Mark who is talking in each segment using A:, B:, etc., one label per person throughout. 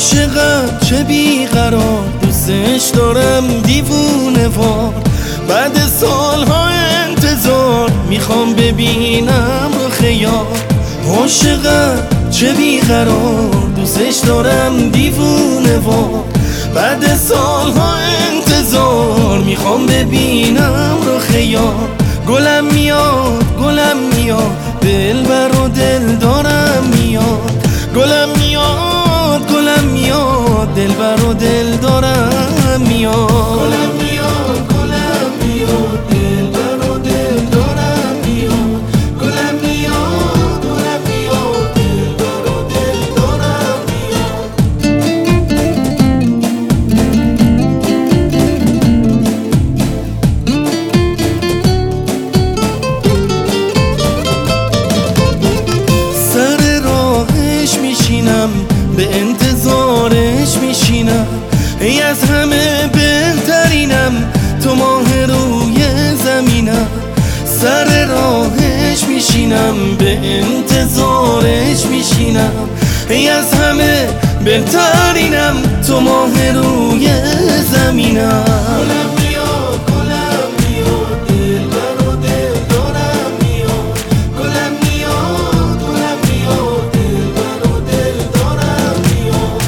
A: عاشقم چه بیقرار، دوستش دارم دیوونه وار. بعد سالها انتظار میخوام ببینم رخ یار. عاشقم چه بیقرار، دوستش دارم دیوونه وار. بعد سالها انتظار میخوام ببینم رخ یار. گلم میاد گلم میاد، دلبر و دل دارم میاد. گلم میاد گلم میاد، دلبر و دل دارم میاد. گلم میاد گلم میاد، دلبر و دل دارم میاد. گلم میاد گلم میاد، دلبر و دل دارم میاد. سر راهش میشینم، به انتظارش میشینم. ای از همه بهترینم، تو ماه روی زمینم. سر راهش میشینم، به انتظارش میشینم. ای از همه بهترینم، تو ماه روی زمینم. گلم میاد گلم میاد، دلبر و دل دارم میاد. گلم میاد گلم میاد، دلبر و دل دارم میاد.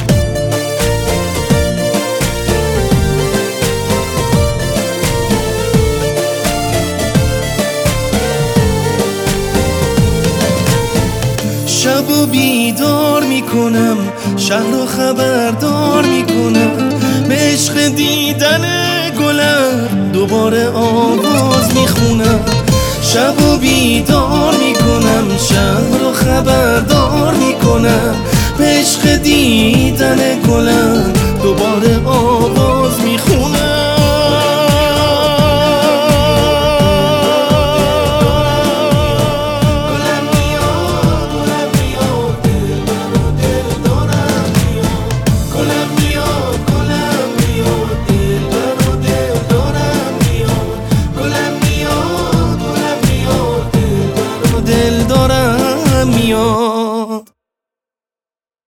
A: شب و بیدار میکنم، شهر و خبردار میکنم. به عشق دیدن گلم دوباره آواز میخونم. شب و بیدار میکنم، شهر و خبردار میکنم. به عشق دیدن گلم دوباره آواز